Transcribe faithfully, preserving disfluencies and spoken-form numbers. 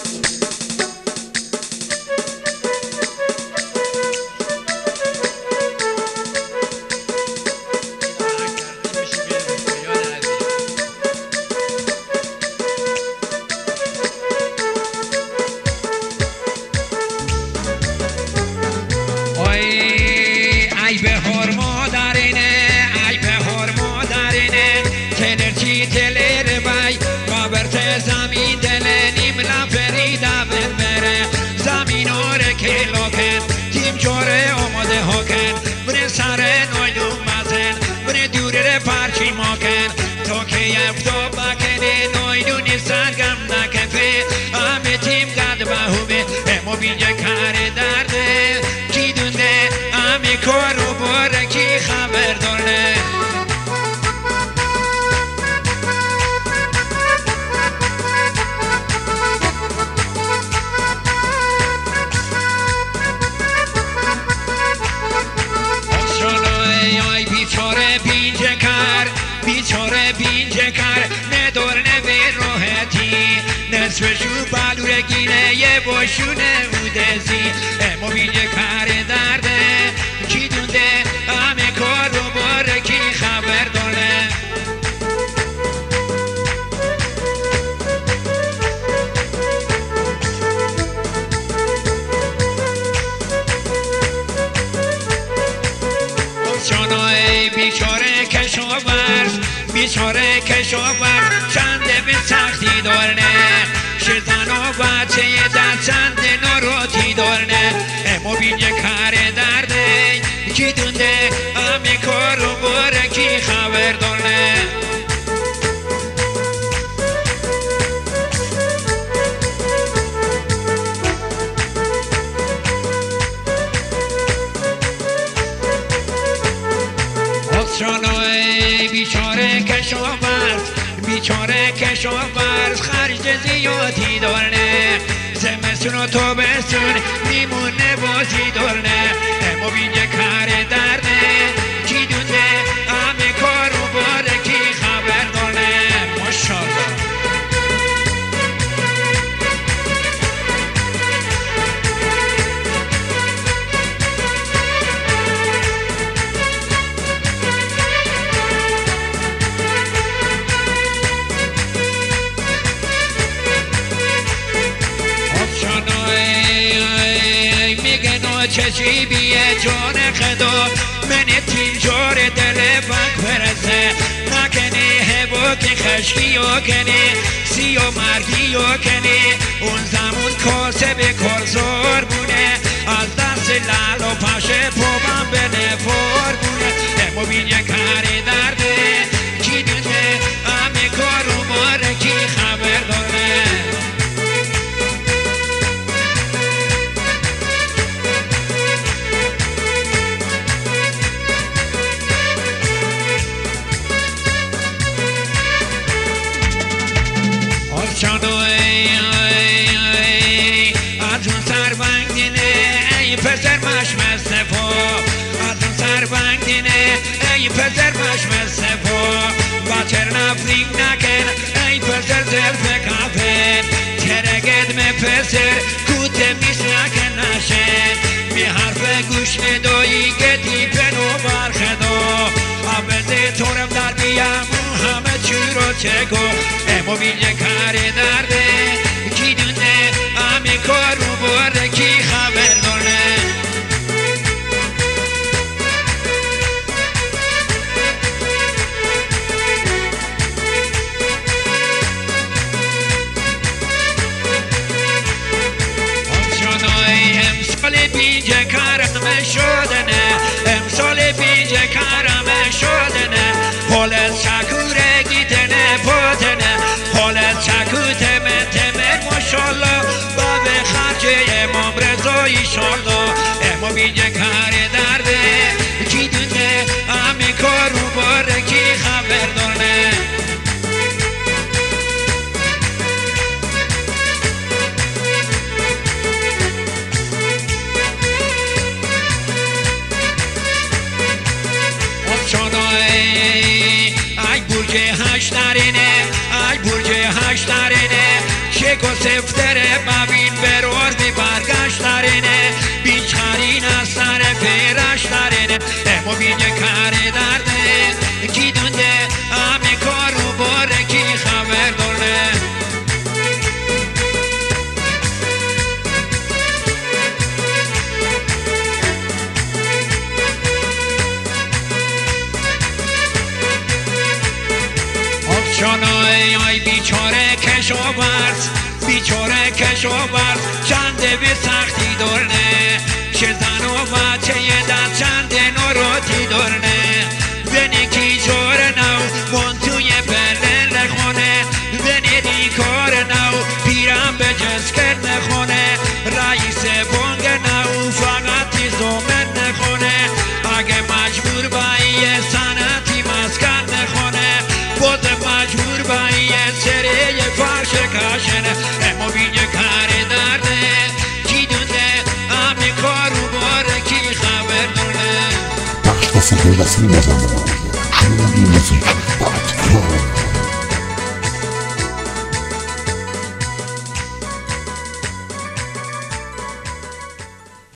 زمین دلنیم لفریده بره زمین آره که لکن تیم جاره آماده هاکن بره سر نایلوم مزن بره دوره پرچی ماکن تا که یفتا بکنه نایلونی سرگم نکفه همه تیم قد بهومه اما بینجا کار درده کی دونه همه کارو باره کی خبر داره بیچاره بینجه کر بیچاره بینجه کر ندار نوی راحتی نصفشو بلوره گینه یه باشونه بودزی اما بینجه کر درده کی دونده همه کار رو باره کی خبر داره بیچاره کشاورز بیچاره کشاورز چنده به سختی دارنه شزن و بچه در چند ناراتی دارنه اما بینجه کار درده کی دونده همه کار رو باره کی خبر دارنه شانوی بیچاره کشاورز بیچاره کشاورز خرج زیادی دارنه زمستون و تابستون میمونه بازی دارنه اما بینجا کار درده کی دونده همه کارو باره کی خبر دارنه ماشاءالله چشی بیه جان خدا من تین جار دل بک برسه نکنی هوا که خشکی ها کنی سی و مرگی ها کنی اون زمان کاسه به کارزار بونه از دست لال و پشه پابم به نفار بونه اما بین یک کاری درده کی دونه همه کارو ماره کی خبر داره چانو ای ای ای از اون سر بنگینه ای پسر مشم صفا از اون سر بنگینه ای پسر مشم صفا بچر نفرین نکن ای پسر زلف کافن ترگد می پسر کوت میس نکن نشن می حرف گوش ندایی گدی بنو برخدا عبده طورم در بیم همه چی رو چگو اما بینجا کار درده کی دونه همه کارو باره کی خبر داره امسال بینجا کارم شدنه امسال بینجا کارم شدنه پولت شکوره گیتنه پاتنه پولت شکو تمه تمه ماشالله با به خرج امام رضا ایشالله اما بینجا کار درده کی دونه همه کارو باره کی خبر داره ای برج هشترینه ای برج هشترینه که گسفتره ببین برور بی برگشت دارینه بیچارین از سر پیرش دارینه امو بین کار درده کی دونده همه کارو باره کی خبر داره شانای آی بیچاره کشاورز بیچاره کشاورز چنده به سختی دارنه چه زن و بچه یه دست چنده نوروتی دارنه بینی کی جور نو من توی بلن نخونه بینی دی کار نو پیرم به جز کرد نخونه رئیس بانگ نو فقط زومن نخونه اگه مجبور بایی سنتی مسکن نخونه بود مجبور بایی سریع فرش کشنه اما بینه کار درده کی دونده همه کارو باره کی خبر دونه بخش و صدای وسیع مزمون شنوندی موسیقی با اتکار